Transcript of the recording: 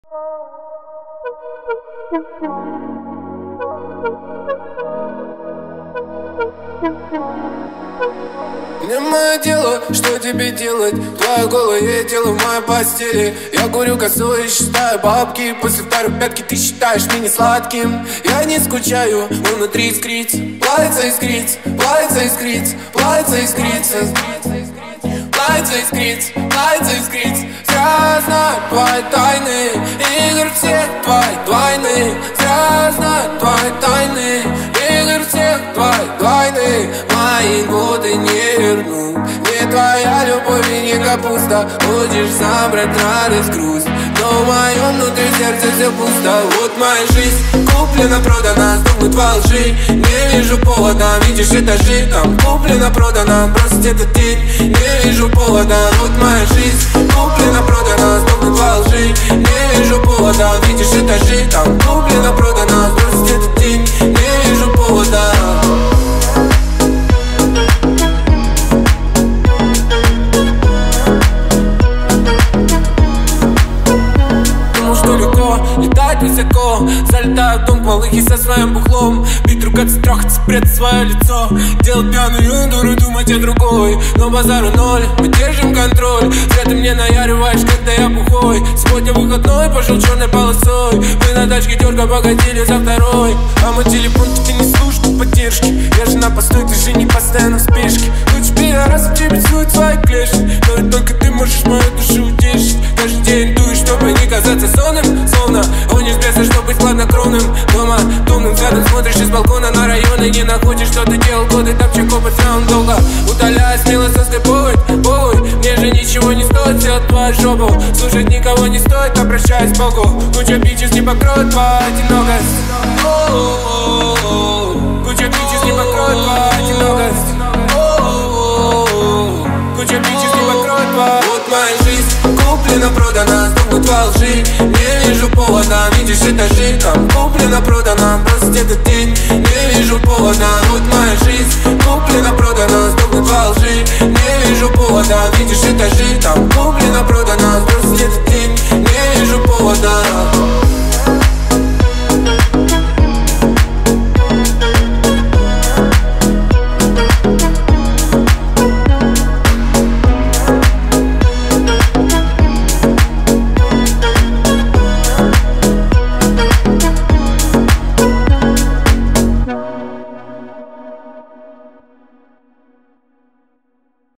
Не мое дело, что тебе делать. Твоя голая тело в моей постели. Я курю косу и считаю бабки. После второй пятки ты считаешь меня сладким. Я не скучаю, но внутри искрится. Плавится искрится, плавится искрится, плавится искрится, плавится искрится, плавится искрится. Зря знаю твои тайны, игр всех твои двойны. Зря знаю твои тайны, игр всех твои двойны. Мои годы не верну. Не твоя любовь и не капуста. Хочешь забрать радость, грусть, но в моем внутри сердце все пусто. Вот моя жизнь куплена, продана, сдохнут во лжи. Не вижу повода, видишь этажи. Там куплена, продана, бросить этот день. Не вижу повода, вот моя жизнь куплена, продана, сдохнут во лжи. Не вижу повода, видишь этажи. Там куплена, продана, бросить этот день. Не вижу повода. Летать высоко, залетаю в дом малыхи со своим бухлом. Бить, ругаться, трахаться, прятать свое лицо. Делать пьяную дуру, думать о другой. Но базару ноль, мы держим контроль. Зря ты мне наяриваешь, когда я бухой. Сегодня выходной, пошел черной полосой. Мы на тачке терка погодили за второй. А мой телефон ты не слушай поддержки. Я же на посту, ты же не постоянно в спешке. Лучше пидорасов тебе суют свои клешни. Но ведь только ты можешь мою душу утешить. Каждый день дуешь, чтобы не казаться сонным. Словно гонишь беса, чтобы быть хладнокровным. Дома томным взглядом смотришь из балкона на районы. Не находишь, что ты делал годы, топча копоть сам долго. Удаляя смело со скайповой, мне же ничего не стоит сделать твою жопу. Слушать никого не стоит, обращаясь к Богу. Куча бичес не покроет твою одинокость. Куча бичес не покроет твою одинокость. Куча бичес не покроет твою. Вот моя жизнь куплена, продана, сдохнут во лжи. Не вижу повода, видишь этажи. Там куплена, продана, бросить этот день. Не вижу повода, вот моя жизнь куплена, продана, сдохнут во лжи. Не вижу повода, видишь этажи. Там куплена, продана.